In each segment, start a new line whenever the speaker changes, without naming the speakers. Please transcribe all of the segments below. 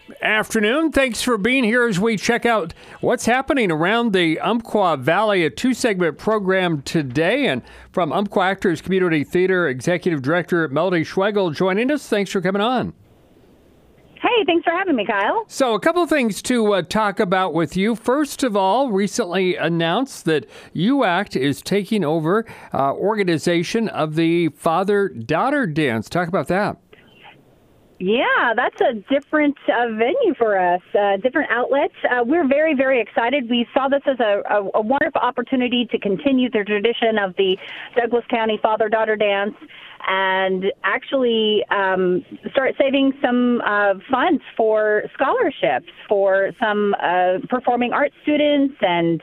Afternoon. Thanks for being here as we check out what's happening around the Umpqua Valley, a two-segment program today. And from Umpqua Actors Community Theater, Executive Director Melody Schwegel joining us. Thanks for coming on.
Hey, thanks for having me, Kyle.
So a couple of things to talk about with you. First of all, recently announced that UACT is taking over organization of the father-daughter dance. Talk about that.
Yeah, that's a different venue for us, different outlets. We're very, very excited. We saw this as a wonderful opportunity to continue the tradition of the Douglas County father-daughter dance and actually start saving some funds for scholarships for some performing arts students. And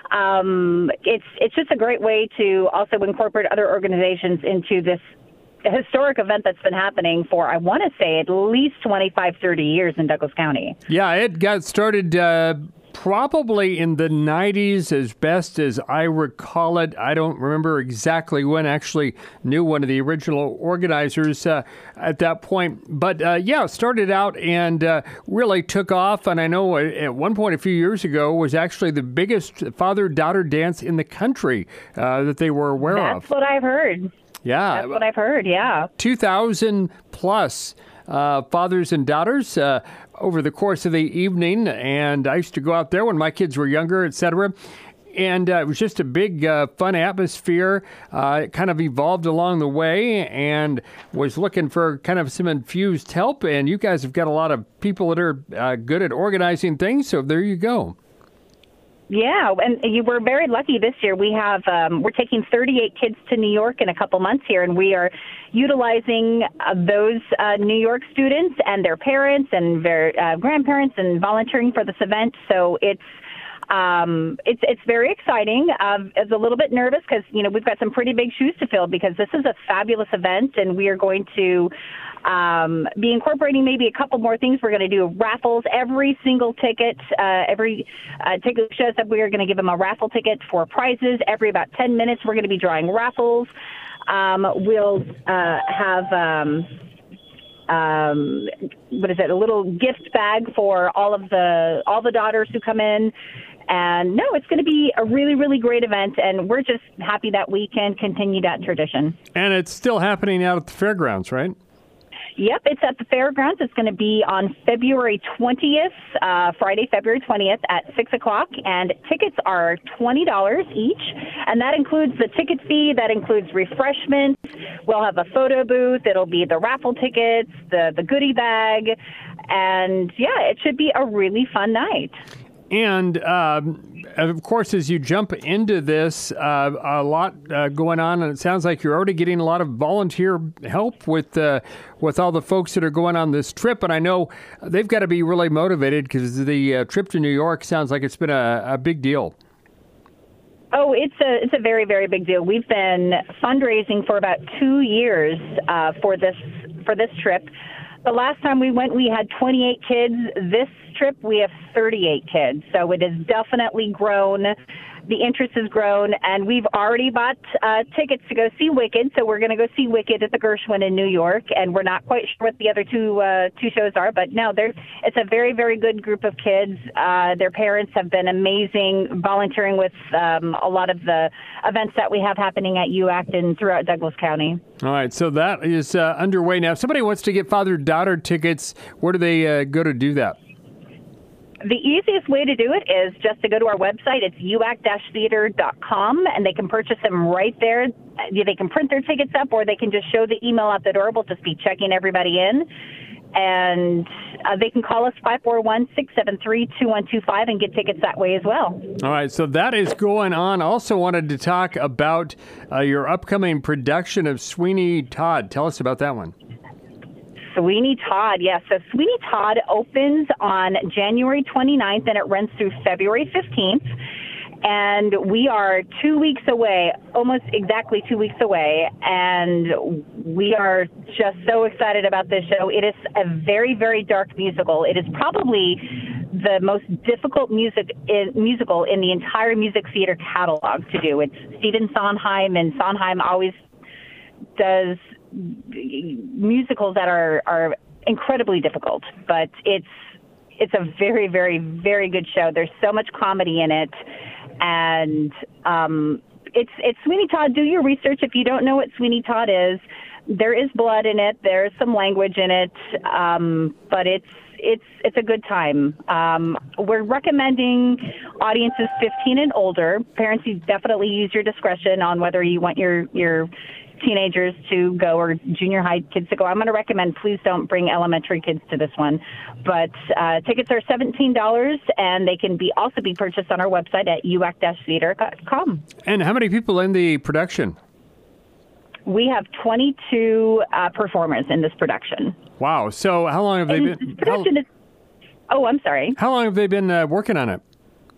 it's just a great way to also incorporate other organizations into this historic event that's been happening for, I want to say, at least 25, 30 years in Douglas County.
Yeah, it got started probably in the 90s, as best as I recall it. I don't remember exactly when. Actually knew one of the original organizers at that point. But yeah, started out and really took off. And I know at one point a few years ago was actually the biggest father-daughter dance in the country that they were aware of.
That's what I've heard.
Yeah.
That's what I've heard, yeah.
2,000 plus fathers and daughters over the course of the evening. And I used to go out there when my kids were younger, etc. And it was just a big, fun atmosphere. It kind of evolved along the way and was looking for kind of some infused help. And you guys have got a lot of people that are good at organizing things. So there you go.
Yeah, and you were very lucky this year. We have we're taking 38 kids to New York in a couple months here, and we are utilizing those New York students and their parents and their grandparents and volunteering for this event. So it's very exciting. It's a little bit nervous because we've got some pretty big shoes to fill because this is a fabulous event, and we are going to be incorporating maybe a couple more things. We're going to do raffles. Every single ticket, every ticket shows up, we are going to give them a raffle ticket for prizes. Every about 10 minutes, we're going to be drawing raffles. We'll have a little gift bag for all the daughters who come in. And no, it's going to be a really, really great event, and we're just happy that we can continue that tradition.
And it's still happening out at the fairgrounds, right?
Yep, it's at the fairgrounds. It's going to be on February 20th, Friday, February 20th at 6 o'clock, and tickets are $20 each, and that includes the ticket fee, that includes refreshments. We'll have a photo booth. It'll be the raffle tickets, the goodie bag, and yeah, it should be a really fun night.
And, of course, as you jump into this, a lot going on, and it sounds like you're already getting a lot of volunteer help with all the folks that are going on this trip. And I know they've got to be really motivated because the trip to New York sounds like it's been a big deal.
Oh, it's a very, very big deal. We've been fundraising for about 2 years for this trip. The last time we went, we had 28 kids. This trip, we have 38 kids. So it has definitely grown. The interest has grown, and we've already bought tickets to go see Wicked. So we're going to go see Wicked at the Gershwin in New York, and we're not quite sure what the other two shows are. But no, it's a very, very good group of kids. Their parents have been amazing, volunteering with a lot of the events that we have happening at UACT and throughout Douglas County.
All right, so that is underway now. If somebody wants to get father-daughter tickets, where do they go to do that?
The easiest way to do it is just to go to our website. It's uact-theater.com, and they can purchase them right there. They can print their tickets up, or they can just show the email at the door. We'll just be checking everybody in. And they can call us 541-673-2125 and get tickets that way as well.
All right, so that is going on. Also wanted to talk about your upcoming production of Sweeney Todd. Tell us about that one.
Sweeney Todd, yes. So Sweeney Todd opens on January 29th, and it runs through February 15th. And we are 2 weeks away, almost exactly 2 weeks away, and we are just so excited about this show. It is a very, very dark musical. It is probably the most difficult musical in the entire music theater catalog to do. It's Stephen Sondheim, and Sondheim always does musicals that are incredibly difficult, but it's it's a very, very, very good show. There's so much comedy in it, and it's Sweeney Todd. Do your research if you don't know what Sweeney Todd is. There is blood in it. There's some language in it, but it's a good time. We're recommending audiences 15 and older. Parents, you definitely use your discretion on whether you want your teenagers to go or junior high kids to go. I'm going to recommend please don't bring elementary kids to this one. But tickets are $17, and they can also be purchased on our website at uac-theater.com.
And how many people in the production?
We have 22 performers in this production.
Wow. So how long have they been?
I'm sorry.
How long have they been working on it?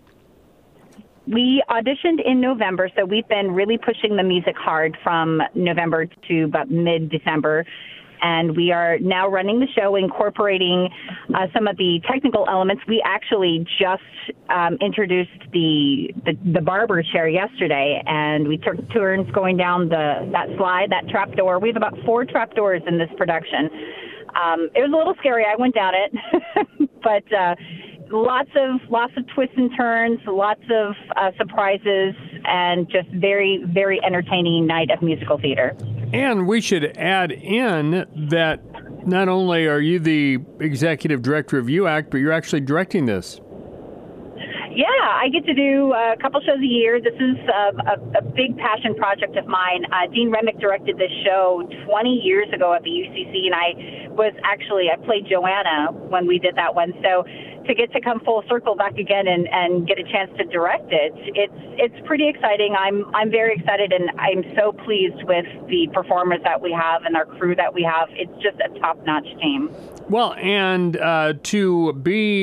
We auditioned in November, so we've been really pushing the music hard from November to about mid-December. And we are now running the show, incorporating some of the technical elements. We actually just introduced the barber chair yesterday, and we took turns going down that slide, that trap door. We have about 4 trap doors in this production. It was a little scary. I went down it, but lots of twists and turns, lots of surprises, and just very, very entertaining night of musical theater.
And we should add in that not only are you the executive director of UAC, but you're actually directing this.
Yeah, I get to do a couple shows a year. This is a big passion project of mine. Dean Remick directed this show 20 years ago at the UCC, and I played Joanna when we did that one. So to get to come full circle back again and get a chance to direct it, it's pretty exciting. I'm very excited, and I'm so pleased with the performers that we have and our crew that we have. It's just a top-notch team.
Well, and to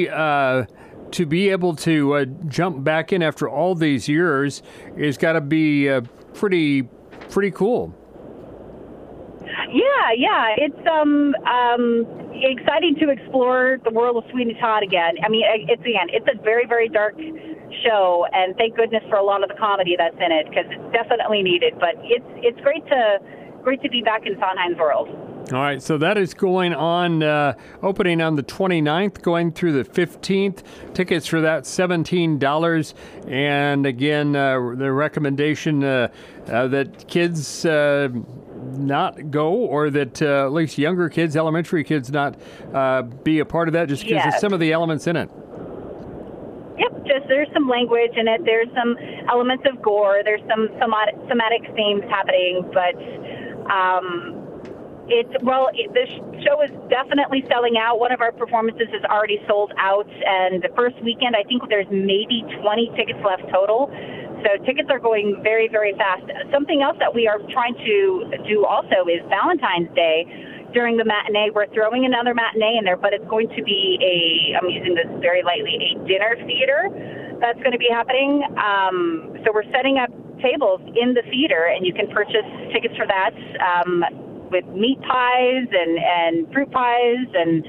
be able to jump back in after all these years has got to be pretty cool.
Yeah, it's exciting to explore the world of Sweeney Todd again. I mean, it's a very, very dark show, and thank goodness for a lot of the comedy that's in it, because it's definitely needed. But it's great to be back in Sondheim's world.
All right, so that is going on, opening on the 29th, going through the 15th. Tickets for that, $17. And again, the recommendation that kids not go, or that at least younger kids, elementary kids, not be a part of that, just because of some of the elements in it.
Yep, there's some language in it. There's some elements of gore. There's some somatic themes happening, but this show is definitely selling out. One of our performances is already sold out, and the first weekend, I think there's maybe 20 tickets left total. So tickets are going very, very fast. Something else that we are trying to do also is Valentine's Day. During the matinee, we're throwing another matinee in there, but it's going to be I'm using this very lightly, a dinner theater that's going to be happening. So we're setting up tables in the theater, and you can purchase tickets for that. With meat pies and fruit pies and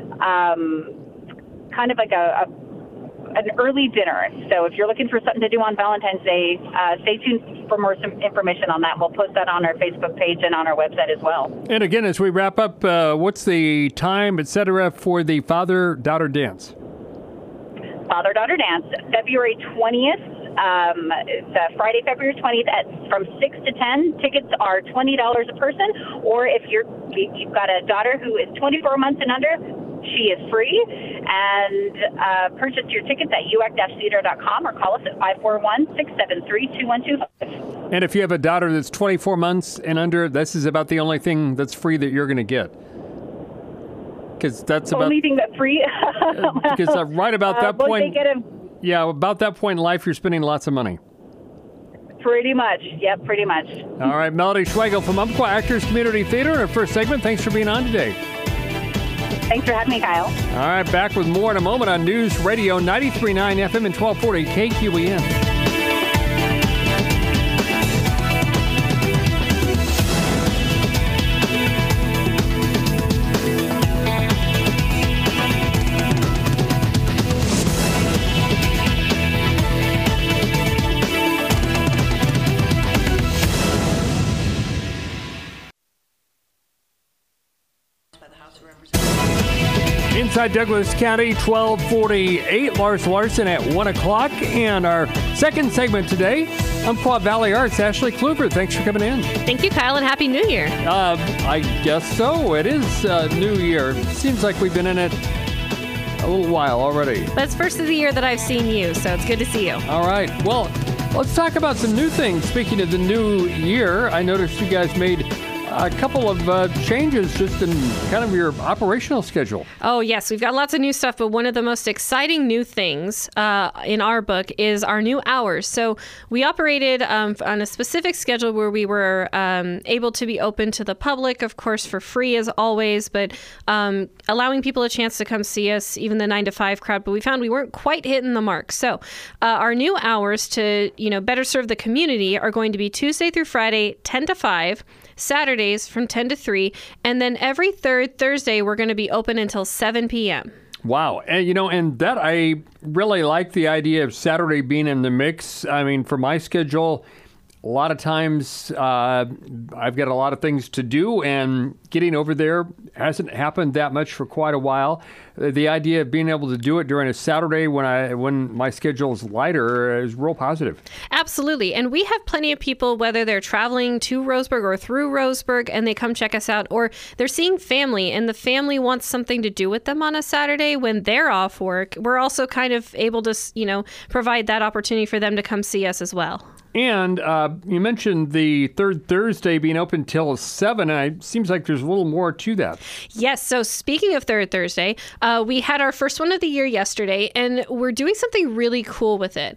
kind of like an early dinner. So if you're looking for something to do on Valentine's Day, stay tuned for more information on that. We'll post that on our Facebook page and on our website as well.
And again, as we wrap up, what's the time, et cetera, for the Father-Daughter Dance?
Father-Daughter Dance, February 20th. It's Friday, February 20th from 6 to 10. Tickets are $20 a person, or if you've got a daughter who is 24 months and under, she is free. And purchase your tickets at uac-theater.com or call us at 541-673-2125.
And if you have a daughter that's 24 months and under, this is about the only thing that's free that you're going to get. Because that's about
only thing that's free.
Because right about that point. Yeah, about that point in life, you're spending lots of money.
Pretty much. Yep, pretty much.
All right, Melody Schwegel from Umpqua Actors Community Theater in our first segment. Thanks for being on today.
Thanks for having me, Kyle.
All right, back with more in a moment on News Radio 93.9 FM and 1240 KQEN. Inside Douglas County, 1248. Lars Larson at 1 o'clock. And our second segment today, Umpqua Valley Arts. Ashley Kluber, thanks for coming in.
Thank you, Kyle, and Happy New Year.
I guess so. It is New Year. Seems like we've been in it a little while already.
But it's first of the year that I've seen you, so it's good to see you.
All right. Well, let's talk about some new things. Speaking of the new year, I noticed you guys made a couple of changes just in kind of your operational schedule.
Oh, yes. We've got lots of new stuff, but one of the most exciting new things in our book is our new hours. So we operated on a specific schedule where we were able to be open to the public, of course, for free as always, but allowing people a chance to come see us, even the 9 to 5 crowd. But we found we weren't quite hitting the mark. So our new hours to, better serve the community are going to be Tuesday through Friday, 10 to 5, Saturdays from 10 to 3, and then every third Thursday we're going to be open until 7 p.m.
Wow. And, and that I really like the idea of Saturday being in the mix. I mean, for my schedule, a lot of times I've got a lot of things to do, and getting over there hasn't happened that much for quite a while. The idea of being able to do it during a Saturday when my schedule is lighter is real positive.
Absolutely. And we have plenty of people, whether they're traveling to Roseburg or through Roseburg, and they come check us out, or they're seeing family and the family wants something to do with them on a Saturday when they're off work. We're also kind of able to, provide that opportunity for them to come see us as well.
And you mentioned the third Thursday being open till 7, and it seems like there's a little more to that.
Yes. So speaking of third Thursday, we had our first one of the year yesterday, and we're doing something really cool with it.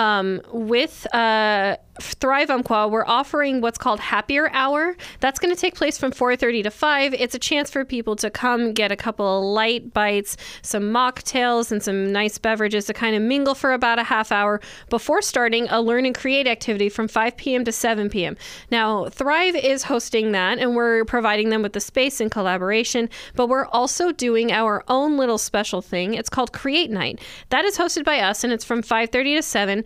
With Thrive Umpqua, we're offering what's called Happier Hour. That's going to take place from 4:30 to 5. It's a chance for people to come get a couple of light bites, some mocktails, and some nice beverages to kind of mingle for about a half hour before starting a Learn and Create activity from 5 p.m. to 7 p.m. Now, Thrive is hosting that, and we're providing them with the space and collaboration, but we're also doing our own little special thing. It's called Create Night. That is hosted by us, and it's from 5:30 to 7,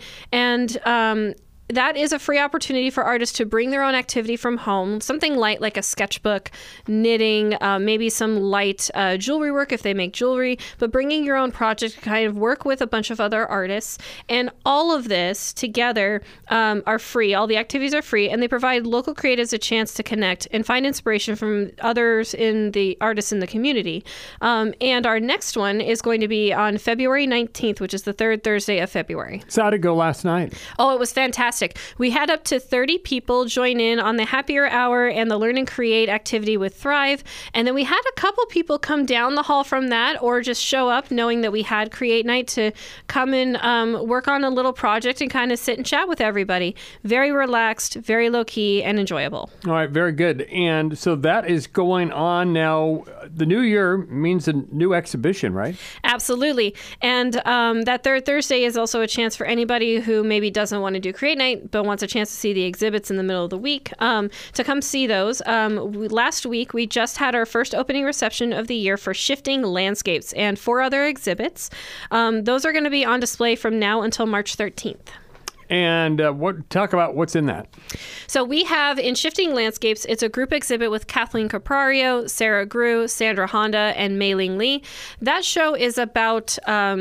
and that is a free opportunity for artists to bring their own activity from home, something light like a sketchbook, knitting, maybe some light jewelry work if they make jewelry, but bringing your own project to kind of work with a bunch of other artists. And all of this together are free. All the activities are free, and they provide local creatives a chance to connect and find inspiration from others in the artists in the community. And our next one is going to be on February 19th, which is the third Thursday of February.
So how'd it go last night?
Oh, it was fantastic. We had up to 30 people join in on the Happier Hour and the Learn and Create activity with Thrive. And then we had a couple people come down the hall from that, or just show up knowing that we had Create Night to come and work on a little project and kind of sit and chat with everybody. Very relaxed, very low key, and enjoyable.
All right, very good. And so that is going on now. The new year means a new exhibition, right?
Absolutely. And that third Thursday is also a chance for anybody who maybe doesn't want to do Create Night but wants a chance to see the exhibits in the middle of the week to come see those. Last week, we just had our first opening reception of the year for Shifting Landscapes and 4 other exhibits. Those are going to be on display from now until March 13th.
And talk about what's in that.
So we have in Shifting Landscapes, it's a group exhibit with Kathleen Caprario, Sarah Grew, Sandra Honda, and Mei Ling Lee. That show is about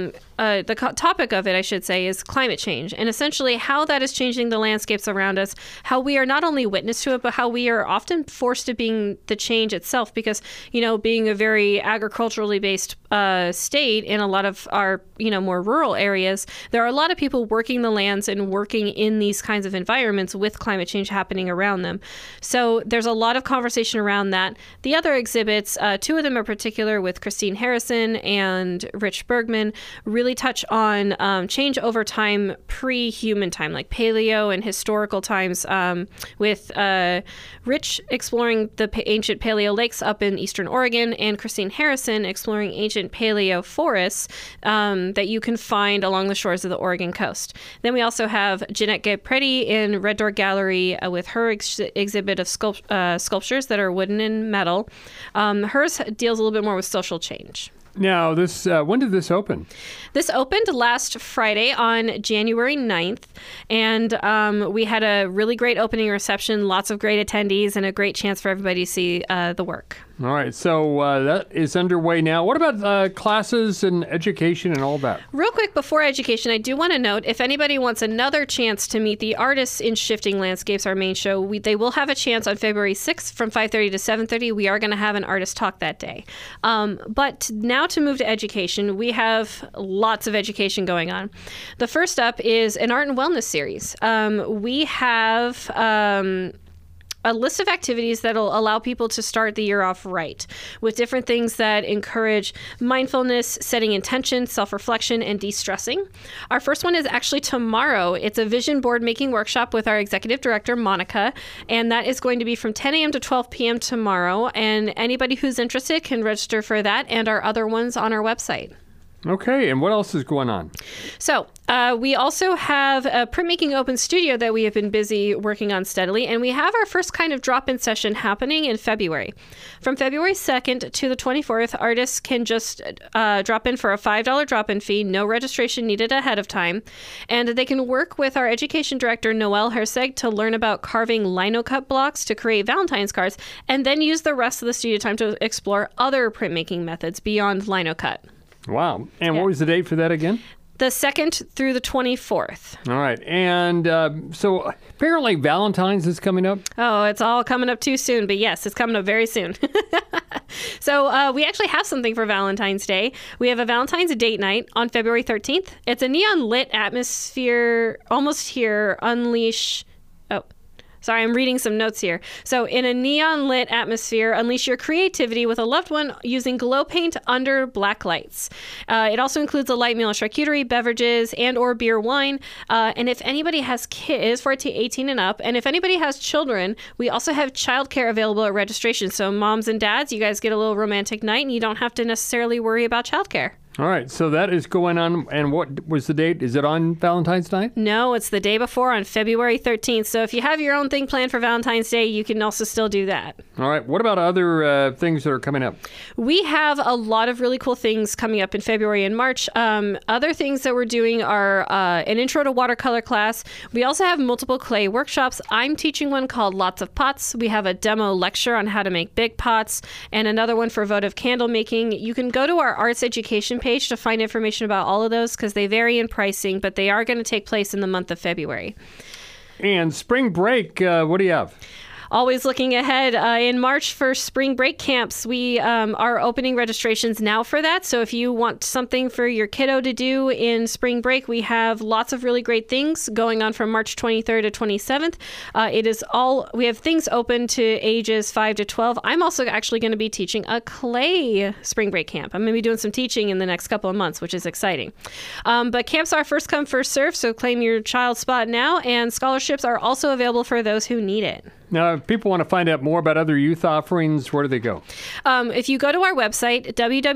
the topic of it, I should say, is climate change, and essentially how that is changing the landscapes around us, how we are not only witness to it, but how we are often forced to being the change itself, because, being a very agriculturally based state in a lot of our, more rural areas, there are a lot of people working the lands and working in these kinds of environments with climate change happening around them. So there's a lot of conversation around that. The other exhibits, 2 of them in particular with Christine Harrison and Rich Bergman, really touch on change over time, pre-human time, like paleo and historical times, with Rich exploring the ancient paleo lakes up in eastern Oregon, and Christine Harrison exploring ancient paleo forests that you can find along the shores of the Oregon coast. Then we also have Jeanette Gay-Preddy in Red Door Gallery with her exhibit of sculptures that are wooden and metal. Hers deals a little bit more with social change.
Now, this when did this open?
This opened last Friday on January 9th, and we had a really great opening reception, lots of great attendees, and a great chance for everybody to see the work.
All right, so that is underway now. What about classes and education and all that?
Real quick, before education, I do want to note, if anybody wants another chance to meet the artists in Shifting Landscapes, our main show, they will have a chance on February 6th from 5:30 to 7:30. We are going to have an artist talk that day. But now to move to education, we have lots of education going on. The first up is an art and wellness series. We have a list of activities that'll allow people to start the year off right, with different things that encourage mindfulness, setting intention, self-reflection, and de-stressing. Our first one is actually tomorrow. It's a vision board making workshop with our executive director, Monica, and that is going to be from 10 a.m. to 12 p.m. tomorrow, and anybody who's interested can register for that and our other ones on our website.
Okay, and what else is going on?
So we also have a printmaking open studio that we have been busy working on steadily, and we have our first kind of drop-in session happening in February. From February 2nd to the 24th, artists can just drop in for a $5 drop-in fee, no registration needed ahead of time, and they can work with our education director, Noelle Herseg, to learn about carving lino cut blocks to create Valentine's cards, and then use the rest of the studio time to explore other printmaking methods beyond lino cut.
Wow. And what was the date for that again?
The 2nd through the 24th.
All right. And so apparently Valentine's is coming up.
Oh, it's all coming up too soon. But yes, it's coming up very soon. So we actually have something for Valentine's Day. We have a Valentine's date night on February 13th. It's a neon lit atmosphere, almost here, unleash... Sorry, I'm reading some notes here. So in a neon lit atmosphere, unleash your creativity with a loved one using glow paint under black lights. It also includes a light meal of charcuterie, beverages, and or beer wine. And if anybody has kids, for 18 and up, and if anybody has children, we also have childcare available at registration. So moms and dads, you guys get a little romantic night and you don't have to necessarily worry about childcare.
All right, so that is going on. And what was the date? Is it on Valentine's night?
No, it's the day before on February 13th. So if you have your own thing planned for Valentine's Day, you can also still do that.
All right, what about other things that are coming up?
We have a lot of really cool things coming up in February and March. Other things that we're doing are an intro to watercolor class. We also have multiple clay workshops. I'm teaching one called Lots of Pots. We have a demo lecture on how to make big pots and another one for votive candle making. You can go to our arts education page to find information about all of those because they vary in pricing, but they are going to take place in the month of February.
And spring break, what do you have?
Always looking ahead. In March for spring break camps, we are opening registrations now for that. So if you want something for your kiddo to do in spring break, we have lots of really great things going on from March 23rd to 27th. We have things open to ages 5 to 12. I'm also actually going to be teaching a clay spring break camp. I'm going to be doing some teaching in the next couple of months, which is exciting. But camps are first come, first serve, so claim your child's spot now. And scholarships are also available for those who need it.
Now, if people want to find out more about other youth offerings, where do they go?
If you go to our website,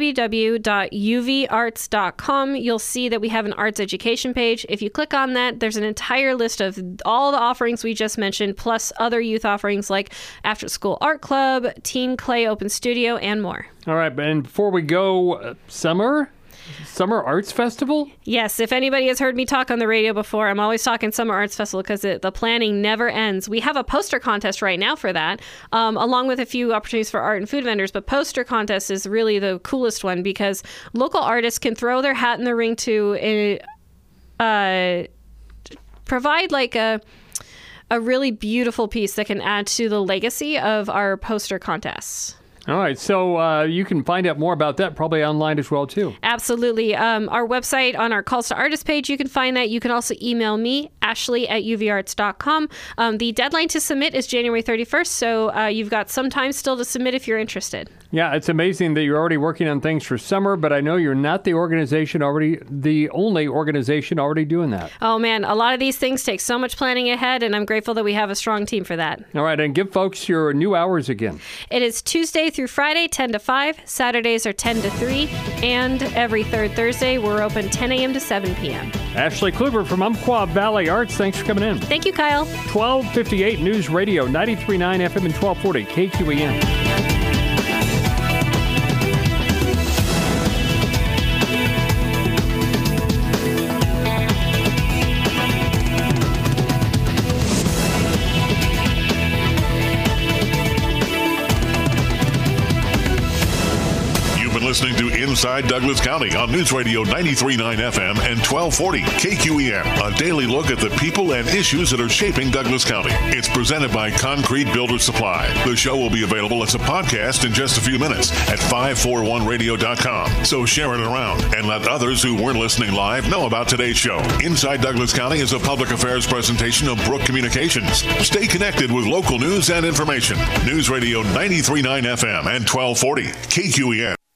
www.uvarts.com, you'll see that we have an arts education page. If you click on that, there's an entire list of all the offerings we just mentioned, plus other youth offerings like After School Art Club, Teen Clay Open Studio, and more. All
right, and before we go, Summer Arts Festival?
Yes, if anybody has heard me talk on the radio before, I'm always talking Summer Arts Festival because the planning never ends. We have a poster contest right now for that, along with a few opportunities for art and food vendors, but poster contest is really the coolest one because local artists can throw their hat in the ring to provide like a really beautiful piece that can add to the legacy of our poster contests.
All right, so you can find out more about that probably online as well, too.
Absolutely. Our website on our Calls to Artists page, you can find that. You can also email me, ashley@uvarts.com. The deadline to submit is January 31st, so you've got some time still to submit if you're interested.
Yeah, it's amazing that you're already working on things for summer, but I know you're not the only organization already doing that.
Oh, man, a lot of these things take so much planning ahead, and I'm grateful that we have a strong team for that.
All right, and give folks your new hours again.
It is Tuesday through Friday, 10 to 5. Saturdays are 10 to 3. And every third Thursday, we're open 10 a.m. to 7 p.m.
Ashley Kluber from Umpqua Valley Arts, thanks for coming in.
Thank you, Kyle.
1258 News Radio, 93.9 FM and 1240 KQEN.
Inside Douglas County on News Radio 93.9 FM and 1240 KQEN. A daily look at the people and issues that are shaping Douglas County. It's presented by Concrete Builder Supply. The show will be available as a podcast in just a few minutes at 541radio.com. So share it around and let others who weren't listening live know about today's show. Inside Douglas County is a public affairs presentation of Brook Communications. Stay connected with local news and information. News Radio 93.9 FM and 1240 KQEN.